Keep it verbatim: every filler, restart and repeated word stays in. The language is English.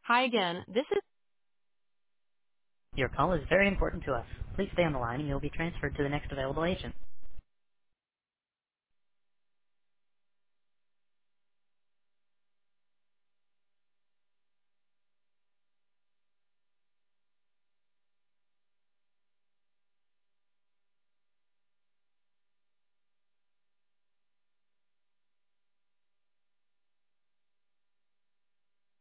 Hi again. This is Your call is very important to us. Please stay on the line and you'll be transferred to the next available agent.